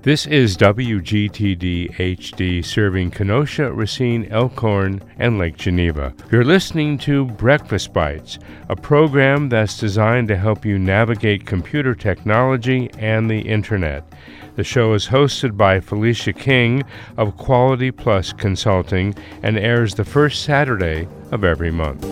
This is WGTD HD serving Kenosha, Racine, Elkhorn, and Lake Geneva. You're listening to Breakfast Bites, a program that's designed to help you navigate computer technology and the internet. The show is hosted by Felicia King of Quality Plus Consulting and airs the first Saturday of every month.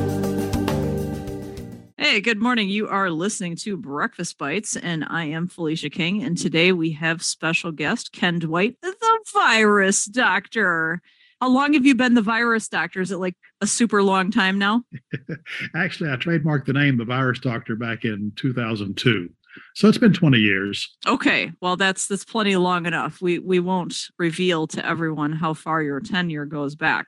Hey, good morning. You are listening to Breakfast Bites, and I am Felicia King. And today we have special guest Ken Dwight, the virus doctor. How long have you been the virus doctor? Is it like a super long time now? Actually, I trademarked the name the virus doctor back in 2002. So it's been 20 years. Okay, well, that's plenty long enough. We won't reveal to everyone how far your tenure goes back.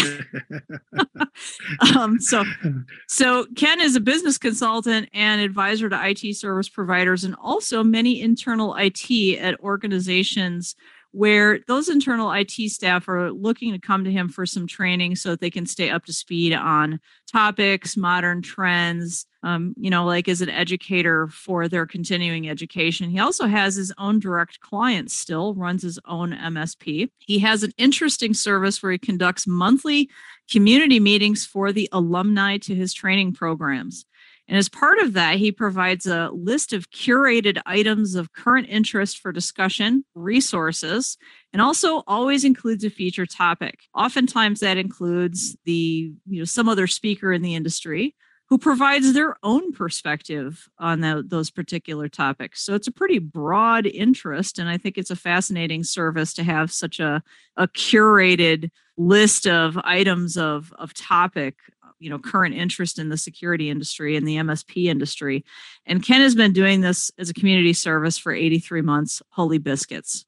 So Ken is a business consultant and advisor to IT service providers and also many internal IT at organizations where those internal IT staff are looking to come to him for some training so that they can stay up to speed on topics, modern trends, like as an educator for their continuing education. He also has his own direct clients still, runs his own MSP. He has an interesting service where he conducts monthly community meetings for the alumni to his training programs. And as part of that, he provides a list of curated items of current interest for discussion, resources, and also always includes a feature topic. Oftentimes that includes some other speaker in the industry who provides their own perspective on those particular topics. So it's a pretty broad interest, and I think it's a fascinating service to have such a curated list of items of topic, current interest in the security industry and the MSP industry. And Ken has been doing this as a community service for 83 months. Holy biscuits.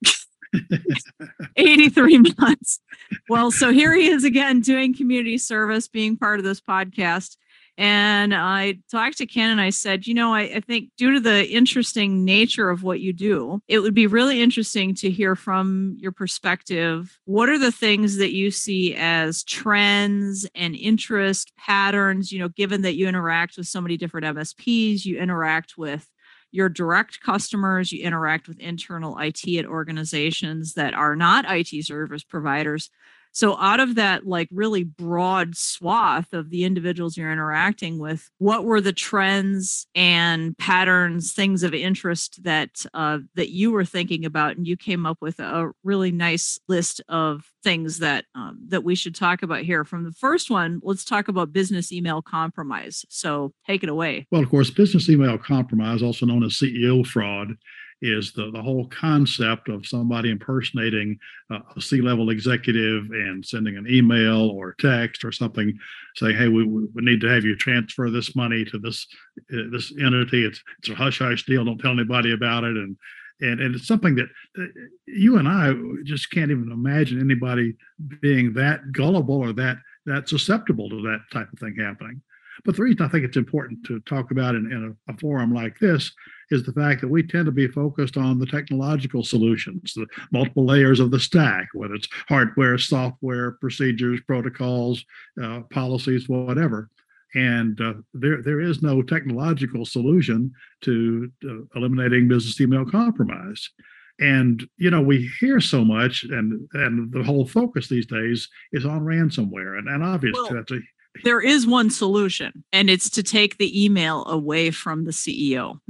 83 months. Well, so here he is again doing community service, being part of this podcast. And I talked to Ken and I said, I think due to the interesting nature of what you do, it would be really interesting to hear from your perspective. What are the things that you see as trends and interest patterns, given that you interact with so many different MSPs, you interact with your direct customers, you interact with internal IT at organizations that are not IT service providers. So out of that, really broad swath of the individuals you're interacting with, what were the trends and patterns, things of interest that you were thinking about? And you came up with a really nice list of things that we should talk about here. From the first one, let's talk about business email compromise. So take it away. Well, of course, business email compromise, also known as CEO fraud, is the whole concept of somebody impersonating a C-level executive and sending an email or text or something saying, hey, we need to have you transfer this money to this entity. It's a hush-hush deal. Don't tell anybody about it. And it's something that you and I just can't even imagine anybody being that gullible or that susceptible to that type of thing happening. But the reason I think it's important to talk about in a forum like this is the fact that we tend to be focused on the technological solutions, the multiple layers of the stack, whether it's hardware, software, procedures, protocols, policies, whatever. And there is no technological solution to eliminating business email compromise. And, we hear so much, and the whole focus these days is on ransomware. And obviously, that's there is one solution, and it's to take the email away from the CEO.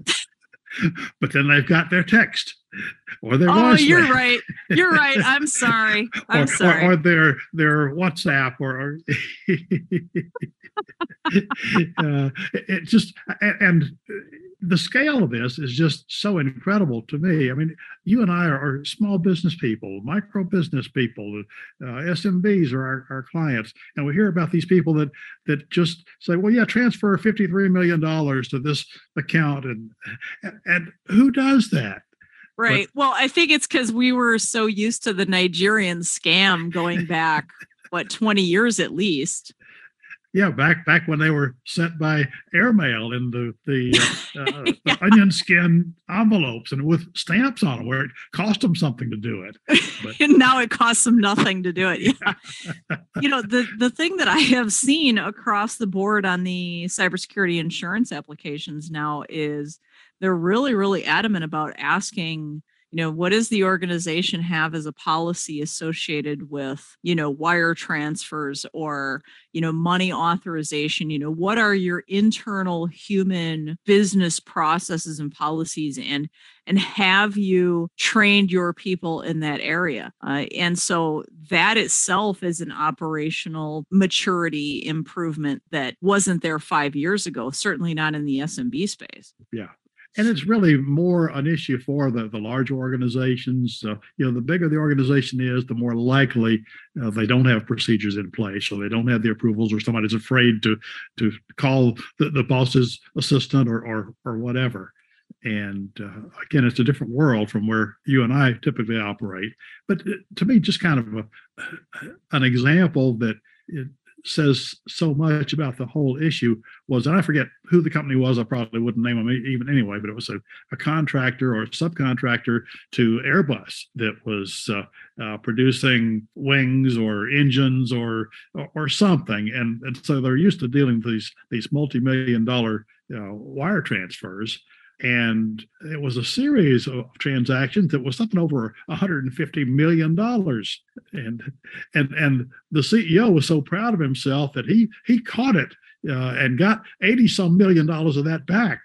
But then they've got their text or their voicemail. Oh, you're right. You're right. I'm sorry. I'm sorry. Or their WhatsApp or it just, and the scale of this is just so incredible to me. I mean, you and I are small business people, micro business people, SMBs are our clients. And we hear about these people that just say, well, yeah, transfer $53 million to this account. And who does that? Right. Well, I think it's because we were so used to the Nigerian scam going back, 20 years at least. Yeah, back when they were sent by airmail in the onion skin envelopes and with stamps on them, where it cost them something to do it. But, and now it costs them nothing to do it. Yeah. The thing that I have seen across the board on the cybersecurity insurance applications now is they're really, really adamant about asking What does the organization have as a policy associated with, wire transfers or, money authorization? What are your internal human business processes and policies, and have you trained your people in that area? And so that itself is an operational maturity improvement that wasn't there 5 years ago, certainly not in the SMB space. Yeah. And it's really more an issue for the large organizations. The bigger the organization is, the more likely they don't have procedures in place, or they don't have the approvals, or somebody's afraid to call the boss's assistant or whatever. And again, it's a different world from where you and I typically operate. But to me, just kind of an example that it says so much about the whole issue was, and I forget who the company was, I probably wouldn't name them even anyway, but it was a contractor or a subcontractor to Airbus that was producing wings or engines or something. And so they're used to dealing with these multi-million-dollar wire transfers. And it was a series of transactions that was something over $150 million. And the CEO was so proud of himself that he caught it and got 80 some $million of that back.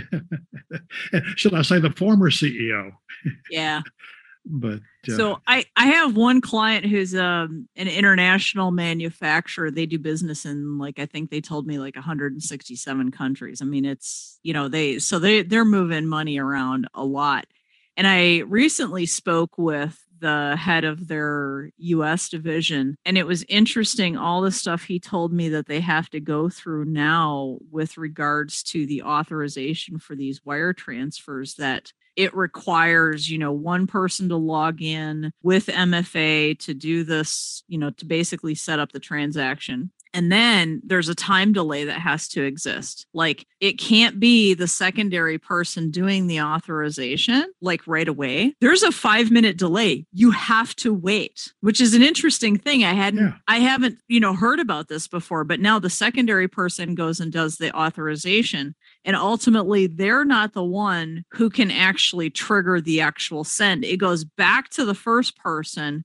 Should I say the former CEO? Yeah. But so I have one client who's an international manufacturer. They do business in, I think they told me 167 countries. I mean, it's, they're moving money around a lot. And I recently spoke with the head of their US division, and it was interesting, all the stuff he told me that they have to go through now with regards to the authorization for these wire transfers, that it requires, one person to log in with MFA to do this, to basically set up the transaction. And then there's a time delay that has to exist. It can't be the secondary person doing the authorization right away. There's a 5-minute delay. You have to wait, which is an interesting thing. I haven't, heard about this before, but now the secondary person goes and does the authorization. And ultimately, they're not the one who can actually trigger the actual send. It goes back to the first person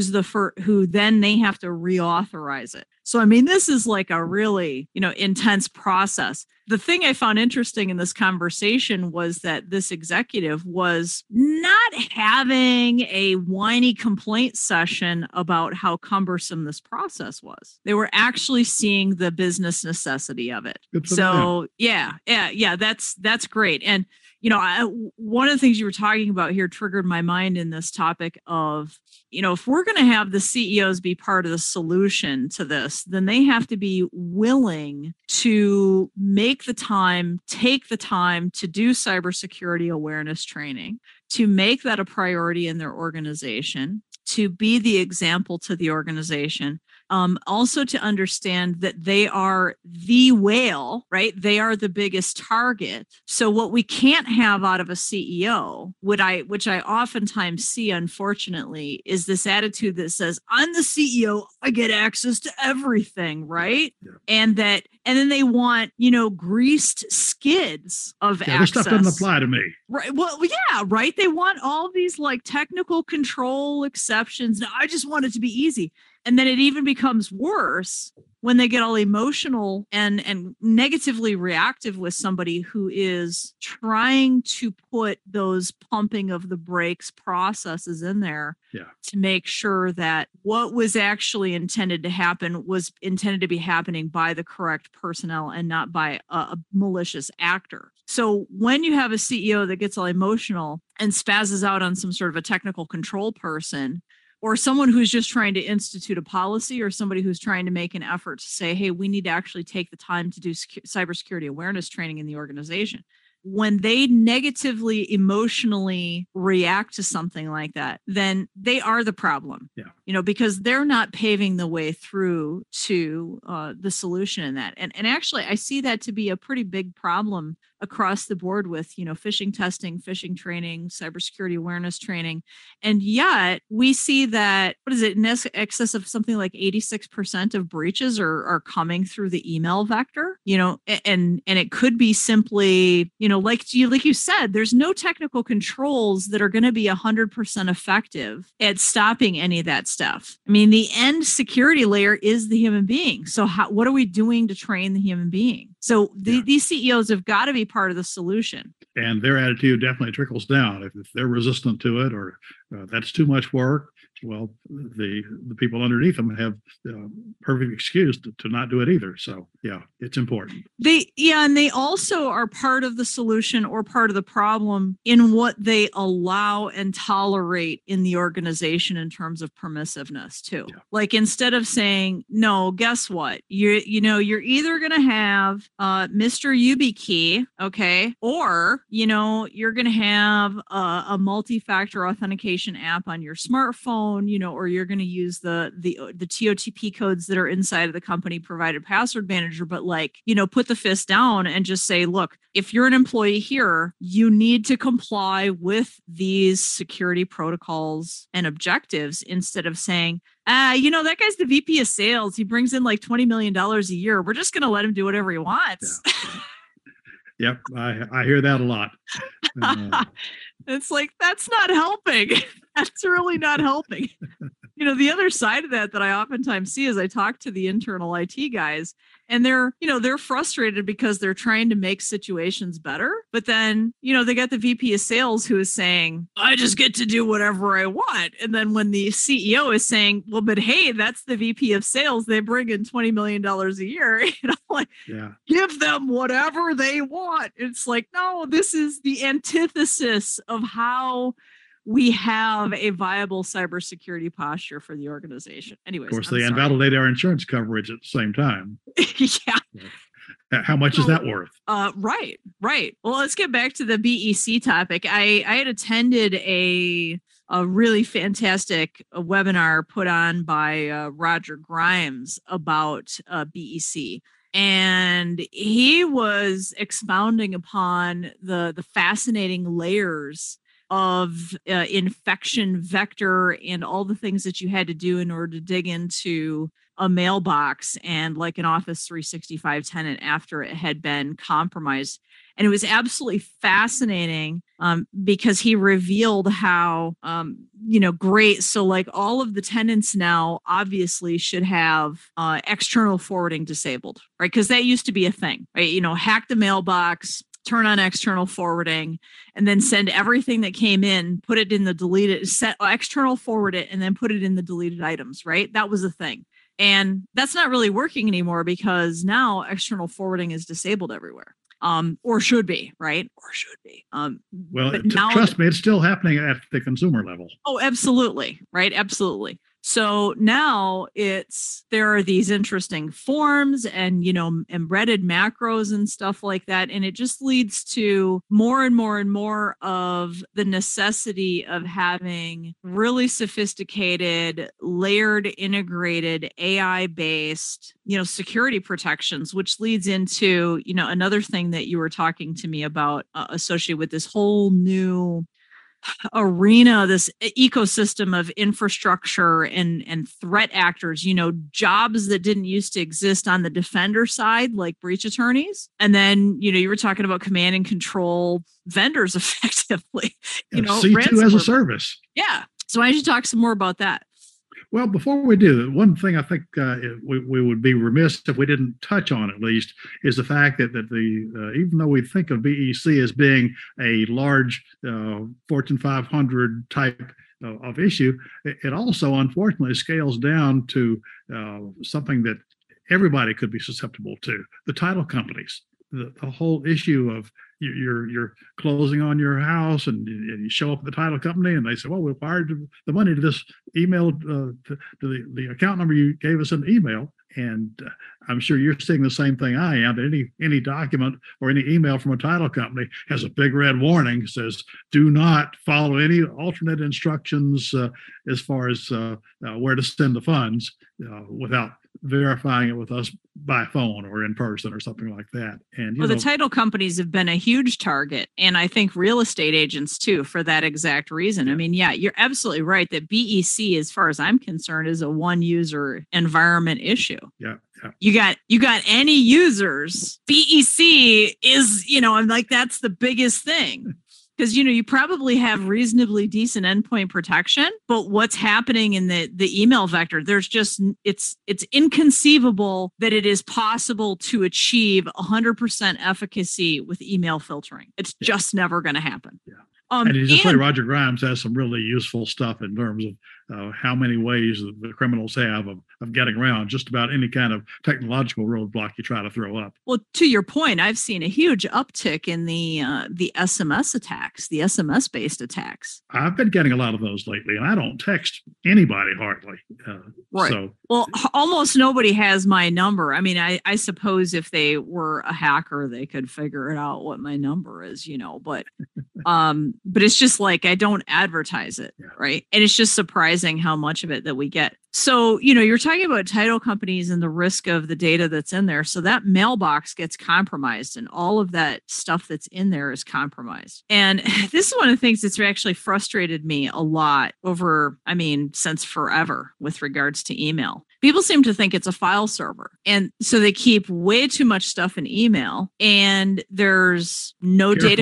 who then they have to reauthorize it. So, I mean, this is a really, intense process. The thing I found interesting in this conversation was that this executive was not having a whiny complaint session about how cumbersome this process was. They were actually seeing the business necessity of it. So, yeah, that's great. And one of the things you were talking about here triggered my mind in this topic of, if we're going to have the CEOs be part of the solution to this, then they have to be willing to take the time to do cybersecurity awareness training, to make that a priority in their organization, to be the example to the organization. Also to understand that they are the whale, right? They are the biggest target. So what we can't have out of a CEO, which I oftentimes see, unfortunately, is this attitude that says, I'm the CEO, I get access to everything, right? Yeah. And then they want, greased skids of access. This stuff doesn't apply to me. Right. Well, yeah, right. They want all these technical control exceptions. Now, I just want it to be easy. And then it even becomes worse when they get all emotional and negatively reactive with somebody who is trying to put those pumping of the brakes processes in there to make sure that what was actually intended to happen was intended to be happening by the correct personnel and not by a malicious actor. So when you have a CEO that gets all emotional and spazzes out on some sort of a technical control person, or someone who's just trying to institute a policy, or somebody who's trying to make an effort to say, hey, we need to actually take the time to do cybersecurity awareness training in the organization. When they negatively, emotionally react to something like that, then they are the problem, because they're not paving the way through to the solution in that. And actually, I see that to be a pretty big problem across the board with, phishing testing, phishing training, cybersecurity awareness training. And yet we see that, what is it, in excess of something like 86% of breaches are coming through the email vector, and it could be simply, like you said, there's no technical controls that are going to be 100% effective at stopping any of that stuff. I mean, the end security layer is the human being. So what are we doing to train the human being? So these CEOs have got to be part of the solution. And their attitude definitely trickles down. If they're resistant to it, or that's too much work, well, the people underneath them have perfect excuse to not do it either. So yeah, it's important. And they also are part of the solution or part of the problem in what they allow and tolerate in the organization in terms of permissiveness too. Yeah. Like, instead of saying, no, guess what? You're either going to have Mr. YubiKey, okay, or you're going to have a multi-factor authentication app on your smartphone, or you're going to use the TOTP codes that are inside of the company provided password manager. But put the fist down and just say, look, if you're an employee here, you need to comply with these security protocols and objectives, instead of saying, that guy's the VP of sales. He brings in like $20 million a year. We're just going to let him do whatever he wants. Yeah. Yep. I hear that a lot. It's like, that's not helping. That's really not helping. The other side of that I oftentimes see is I talk to the internal IT guys, and they're frustrated because they're trying to make situations better. But then, they got the VP of sales who is saying, I just get to do whatever I want. And then when the CEO is saying, well, but hey, that's the VP of sales, they bring in $20 million a year, give them whatever they want. It's like, no, this is the antithesis of how we have a viable cybersecurity posture for the organization. Anyways, of course, they invalidate our insurance coverage at the same time. Yeah. How much is that worth? Right. Well, let's get back to the BEC topic. I had attended a really fantastic webinar put on by Roger Grimes about BEC. And he was expounding upon the fascinating layers of infection vector and all the things that you had to do in order to dig into a mailbox and like an Office 365 tenant after it had been compromised. And it was absolutely fascinating because he revealed how, great. So like all of the tenants now obviously should have external forwarding disabled, right? Because that used to be a thing, right? Hack the mailbox, turn on external forwarding, and then send everything that came in, put it in the deleted, set external forward it, and then put it in the deleted items, right? That was a thing. And that's not really working anymore because now external forwarding is disabled everywhere. Or should be, right? Or should be. Well, trust me, it's still happening at the consumer level. Oh, absolutely. Right. Absolutely. So now there are these interesting forms and, embedded macros and stuff like that. And it just leads to more and more and more of the necessity of having really sophisticated, layered, integrated, AI-based, security protections, which leads into, another thing that you were talking to me about associated with this whole new arena, this ecosystem of infrastructure and threat actors, jobs that didn't used to exist on the defender side, like breach attorneys. And then, you were talking about command and control vendors effectively, C2 as a service. Yeah. So why don't you talk some more about that? Well, before we do, one thing I think we would be remiss if we didn't touch on, at least, is the fact that even though we think of BEC as being a large Fortune 500 type of issue, it also unfortunately scales down to something that everybody could be susceptible to: the title companies. The whole issue of you're closing on your house and you show up at the title company and they say, well, we wired the money to this email, to the account number you gave us in the email. And I'm sure you're seeing the same thing I am, that any document or any email from a title company has a big red warning, says, do not follow any alternate instructions as far as where to send the funds without verifying it with us by phone or in person or something like that. And the title companies have been a huge target, and I think real estate agents too, for that exact reason. Yeah. I mean, yeah, you're absolutely right that BEC, as far as I'm concerned, is a one user environment issue. Yeah. You got any users, BEC is, I'm like, that's the biggest thing. Because, you probably have reasonably decent endpoint protection, but what's happening in the email vector, there's just, it's inconceivable that it is possible to achieve 100% efficacy with email filtering. It's just never going to happen. Yeah. And you just say Roger Grimes has some really useful stuff in terms of how many ways the criminals have of getting around just about any kind of technological roadblock you try to throw up. Well, to your point, I've seen a huge uptick in the SMS attacks, the SMS-based attacks. I've been getting a lot of those lately, and I don't text anybody hardly. Right. Well, almost nobody has my number. I mean, I suppose if they were a hacker, they could figure it out what my number is, but it's just like I don't advertise it, right? And it's just surprising how much of it that we get. So, you're talking about title companies and the risk of the data that's in there. So that mailbox gets compromised and all of that stuff that's in there is compromised. And this is one of the things that's actually frustrated me a lot since forever with regards to email. People seem to think it's a file server. And so they keep way too much stuff in email, and there's no data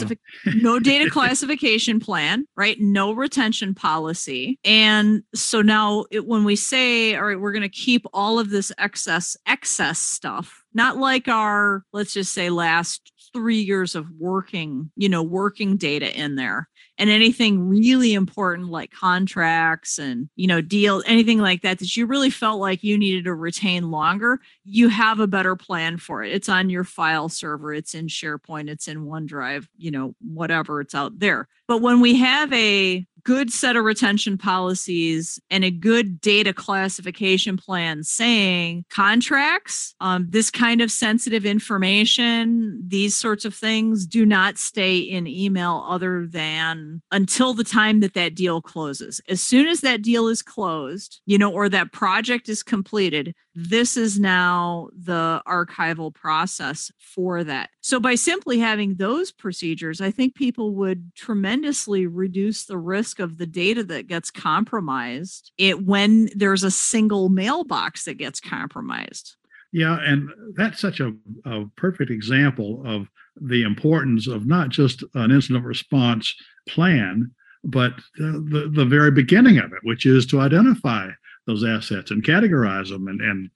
classification plan, right? No retention policy. And so now when we say, all right, we're going to keep all of this excess stuff, not like our, let's just say, last 3 years of working data in there. And anything really important like contracts and, deals, anything like that you really felt like you needed to retain longer, you have a better plan for it. It's on your file server. It's in SharePoint. It's in OneDrive, whatever, it's out there. But when we have a good set of retention policies and a good data classification plan saying contracts, this kind of sensitive information, these sorts of things do not stay in email other than until the time that deal closes. As soon as that deal is closed, or that project is completed, this is now the archival process for that. So by simply having those procedures, I think people would tremendously reduce the risk of the data that gets compromised when there's a single mailbox that gets compromised. Yeah, and that's such a perfect example of the importance of not just an incident response plan, but the very beginning of it, which is to identify those assets and categorize them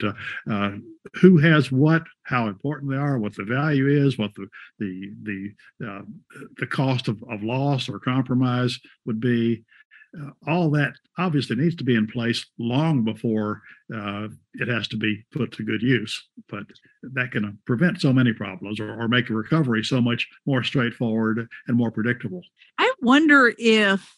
and who has what, how important they are, what the value is, what the cost of loss or compromise would be. All that obviously needs to be in place long before it has to be put to good use. But that can prevent so many problems or make a recovery so much more straightforward and more predictable. I wonder if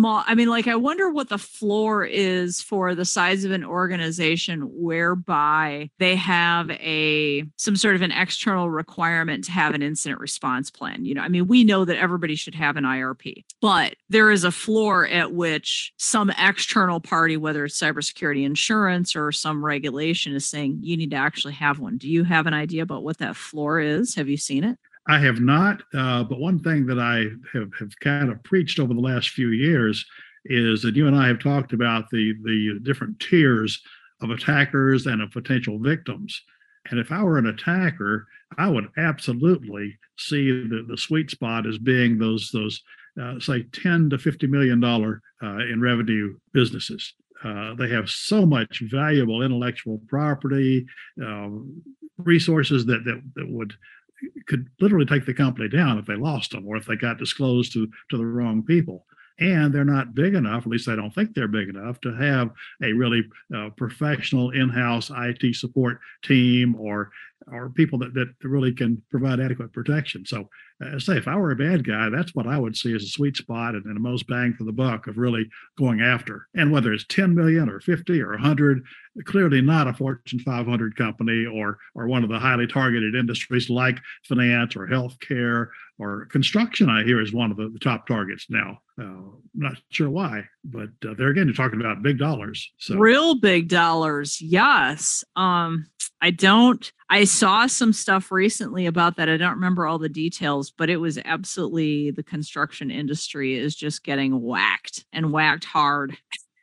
I wonder what the floor is for the size of an organization whereby they have some sort of an external requirement to have an incident response plan. We know that everybody should have an IRP, but there is a floor at which some external party, whether it's cybersecurity insurance or some regulation, is saying you need to actually have one. Do you have an idea about what that floor is? Have you seen it? I have not, but one thing that I have kind of preached over the last few years is that you and I have talked about the different tiers of attackers and of potential victims. And if I were an attacker, I would absolutely see the sweet spot as being those say $10 to $50 million in revenue businesses. They have so much valuable intellectual property, resources that could literally take the company down if they lost them or if they got disclosed to the wrong people. And they're not big enough, at least I don't think they're big enough, to have a really professional in-house IT support team or people that really can provide adequate protection. So say if I were a bad guy, that's what I would see as a sweet spot and the most bang for the buck of really going after. And whether it's 10 million or 50 or 100, clearly not a Fortune 500 company or one of the highly targeted industries like finance or healthcare or construction, I hear, is one of the top targets now. Not sure why, but there again, you're talking about big dollars. So real big dollars. Yes. I saw some stuff recently about that. I don't remember all the details, but it was absolutely, the construction industry is just getting whacked and whacked hard.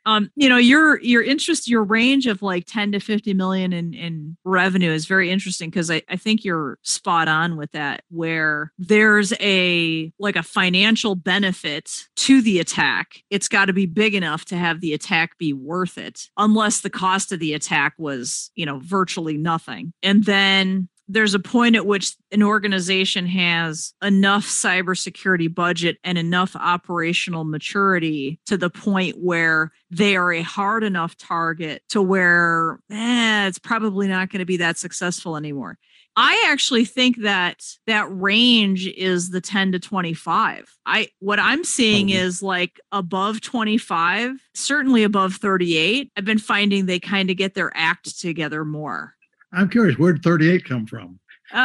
Your interest, your range of like 10 to 50 million in revenue is very interesting, because I think you're spot on with that, where there's a financial benefit to the attack. It's got to be big enough to have the attack be worth it, unless the cost of the attack was, virtually nothing. And then there's a point at which an organization has enough cybersecurity budget and enough operational maturity to the point where they are a hard enough target to where it's probably not going to be that successful anymore. I actually think that range is the 10 to 25. What I'm seeing is like above 25, certainly above 38. I've been finding they kind of get their act together more. I'm curious, where did 38 come from?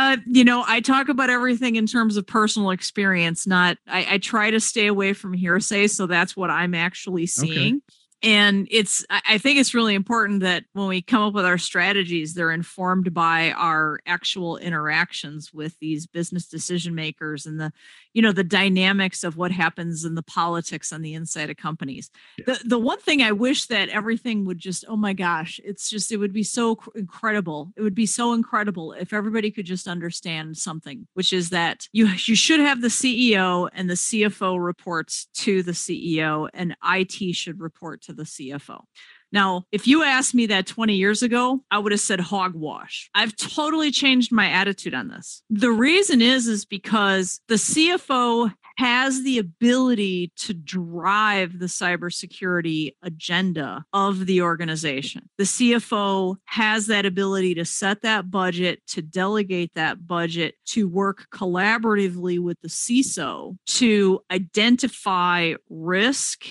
I talk about everything in terms of personal experience, I try to stay away from hearsay. So that's what I'm actually seeing. Okay. And I think it's really important that when we come up with our strategies, they're informed by our actual interactions with these business decision makers and the dynamics of what happens in the politics on the inside of companies. Yeah. The one thing I wish that everything would just, oh my gosh, it would be so incredible. It would be so incredible if everybody could just understand something, which is that you should have the CEO and the CFO reports to the CEO, and IT should report to the CFO. Now, if you asked me that 20 years ago, I would have said hogwash. I've totally changed my attitude on this. The reason is because the CFO has the ability to drive the cybersecurity agenda of the organization. The CFO has that ability to set that budget, to delegate that budget, to work collaboratively with the CISO to identify risk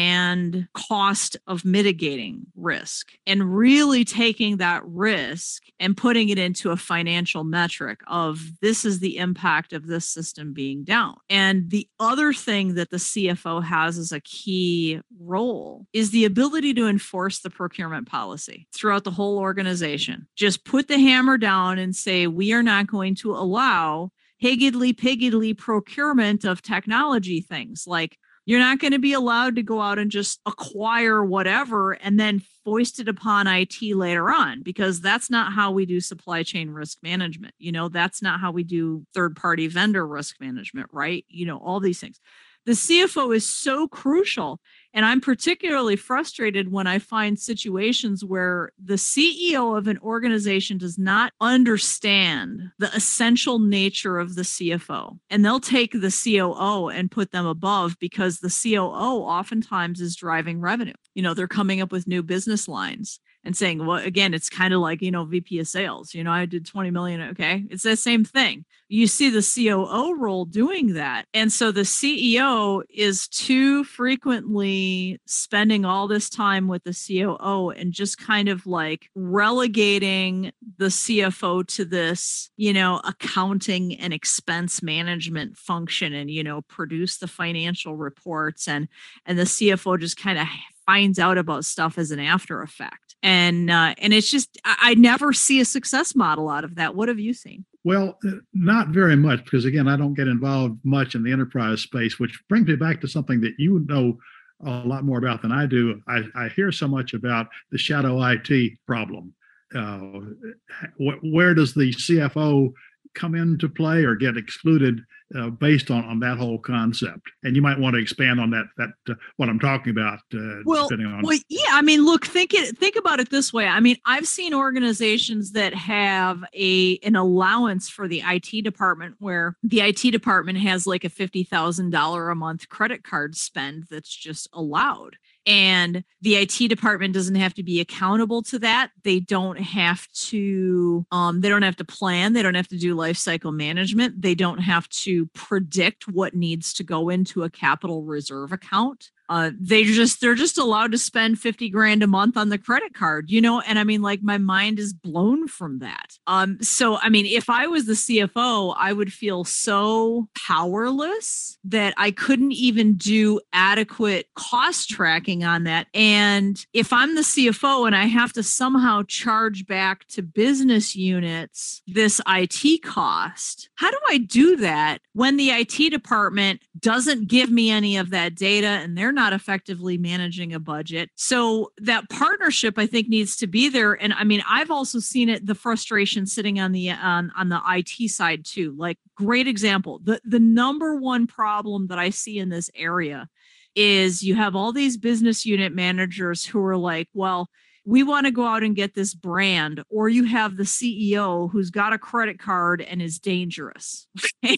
and cost of mitigating risk, and really taking that risk and putting it into a financial metric of this is the impact of this system being down. And the other thing that the CFO has as a key role is the ability to enforce the procurement policy throughout the whole organization. Just put the hammer down and say, we are not going to allow higgledy-piggledy procurement of technology things. Like, you're not going to be allowed to go out and just acquire whatever and then foist it upon IT later on, because that's not how we do supply chain risk management. That's not how we do third-party vendor risk management, right? All these things. The CFO is so crucial. And I'm particularly frustrated when I find situations where the CEO of an organization does not understand the essential nature of the CFO. And they'll take the COO and put them above, because the COO oftentimes is driving revenue. They're coming up with new business lines and saying, well, again, it's kind of like, VP of sales, I did 20 million. Okay. It's the same thing. You see the COO role doing that. And so the CEO is too frequently spending all this time with the COO and just kind of like relegating the CFO to this, accounting and expense management function and, produce the financial reports. And the CFO just kind of finds out about stuff as an after effect. And it's just, I never see a success model out of that. What have you seen? Well, not very much, because again, I don't get involved much in the enterprise space, which brings me back to something that you know a lot more about than I do. I hear so much about the shadow IT problem. Where does the CFO come into play or get excluded based on that whole concept? And you might want to expand on that what I'm talking about. Depending on. Well, yeah. I mean, look, think about it this way. I mean, I've seen organizations that have an allowance for the IT department, where the IT department has like a $50,000 a month credit card spend that's just allowed. And the IT department doesn't have to be accountable to that. They don't have to plan. They don't have to do life cycle management. They don't have to predict what needs to go into a capital reserve account. They're just allowed to spend 50 grand a month on the credit card, and I mean, like, my mind is blown from that. So I mean, if I was the CFO, I would feel so powerless that I couldn't even do adequate cost tracking on that. And if I'm the CFO and I have to somehow charge back to business units this IT cost, how do I do that when the IT department doesn't give me any of that data and they're not effectively managing a budget? So that partnership, I think, needs to be there. And I mean, I've also seen it, the frustration sitting on the IT side too. Like, great example. The number one problem that I see in this area is you have all these business unit managers who are like, well, we want to go out and get this brand, or you have the CEO who's got a credit card and is dangerous. Okay?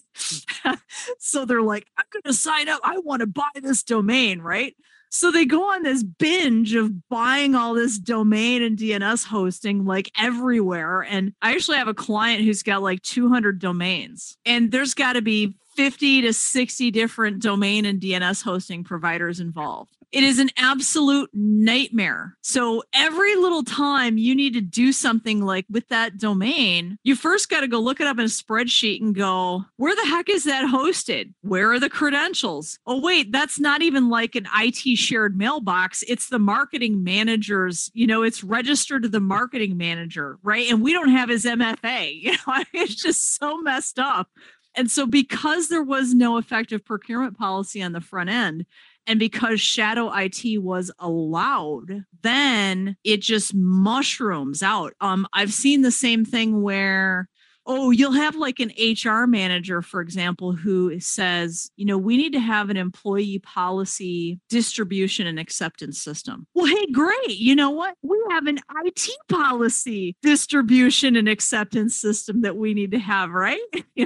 So they're like, I'm going to sign up. I want to buy this domain, right? So they go on this binge of buying all this domain and DNS hosting like everywhere. And I actually have a client who's got like 200 domains, and there's got to be 50 to 60 different domain and DNS hosting providers involved. It is an absolute nightmare. So every little time you need to do something like with that domain, you first got to go look it up in a spreadsheet and go, where the heck is that hosted? Where are the credentials? Oh, wait, that's not even like an IT shared mailbox. It's the marketing manager's, it's registered to the marketing manager, right? And we don't have his MFA. It's just so messed up. And so because there was no effective procurement policy on the front end, and because shadow IT was allowed, then it just mushrooms out. I've seen the same thing where, you'll have like an HR manager, for example, who says, we need to have an employee policy distribution and acceptance system. Well, hey, great. You know what? We have an IT policy distribution and acceptance system that we need to have, right?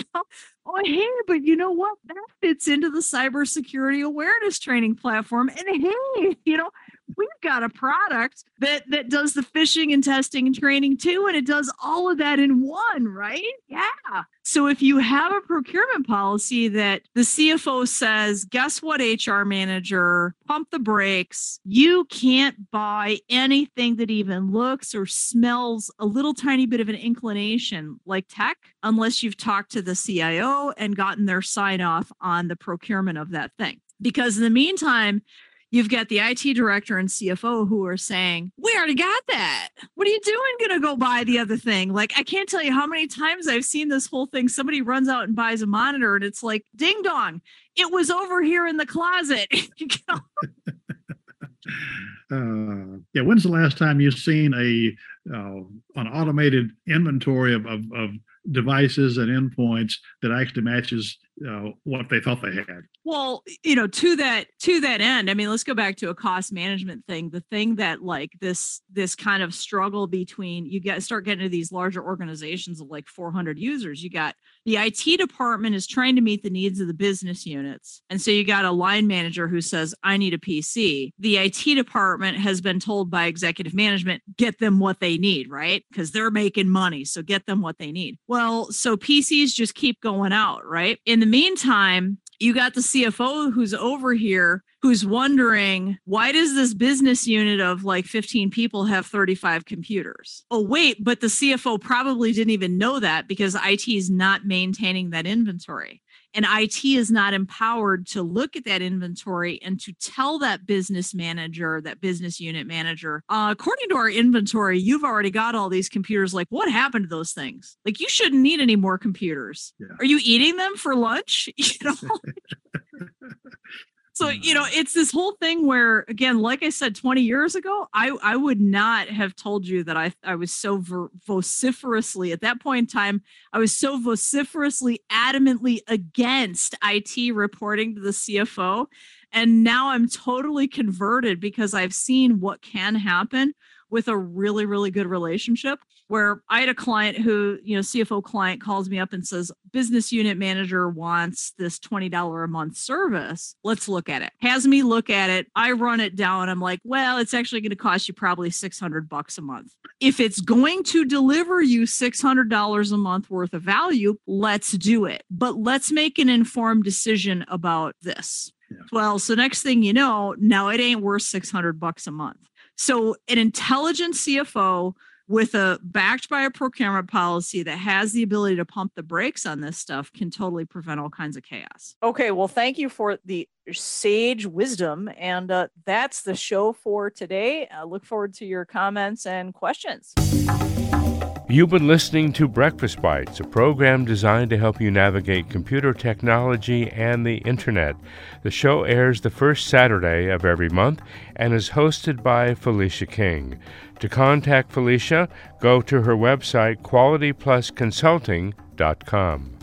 Oh, hey, but you know what? That fits into the cybersecurity awareness training platform. And hey, we've got a product that does the phishing and testing and training too. And it does all of that in one, right? Yeah. So if you have a procurement policy that the CFO says, guess what, HR manager, pump the brakes. You can't buy anything that even looks or smells a little tiny bit of an inclination like tech, unless you've talked to the CIO and gotten their sign off on the procurement of that thing. Because in the meantime, you've got the IT director and CFO who are saying, we already got that. What are you doing? Going to go buy the other thing? Like, I can't tell you how many times I've seen this whole thing. Somebody runs out and buys a monitor and it's like, ding dong, it was over here in the closet. When's the last time you've seen an automated inventory of devices and endpoints that actually matches what they thought they had? Well, to that end, I mean, let's go back to a cost management thing. The thing that like this kind of struggle between, start getting to these larger organizations of like 400 users. You got the IT department is trying to meet the needs of the business units. And so you got a line manager who says, I need a PC. The IT department has been told by executive management, get them what they need, right? Because they're making money. So get them what they need. Well, so PCs just keep going out, right? In the meantime, you got the CFO who's over here, who's wondering, why does this business unit of like 15 people have 35 computers? Oh, wait, but the CFO probably didn't even know that because IT is not maintaining that inventory. And IT is not empowered to look at that inventory and to tell that business manager, that business unit manager, according to our inventory, you've already got all these computers. Like, what happened to those things? Like, you shouldn't need any more computers. Yeah. Are you eating them for lunch? So, it's this whole thing where, again, like I said, 20 years ago, I would not have told you that I was so vociferously, at that point in time, I was so vociferously, adamantly against IT reporting to the CFO. And now I'm totally converted because I've seen what can happen with a really, really good relationship, where I had a client who, CFO client calls me up and says, business unit manager wants this $20 a month service. Let's look at it. Has me look at it. I run it down. I'm like, well, it's actually going to cost you probably $600 a month. If it's going to deliver you $600 a month worth of value, let's do it. But let's make an informed decision about this. Well, so next thing you know, now it ain't worth $600 a month. So an intelligent CFO with backed by a procurement policy that has the ability to pump the brakes on this stuff can totally prevent all kinds of chaos. Okay, well, thank you for the sage wisdom. And that's the show for today. I look forward to your comments and questions. You've been listening to Breakfast Bites, a program designed to help you navigate computer technology and the internet. The show airs the first Saturday of every month and is hosted by Felicia King. To contact Felicia, go to her website, qualityplusconsulting.com.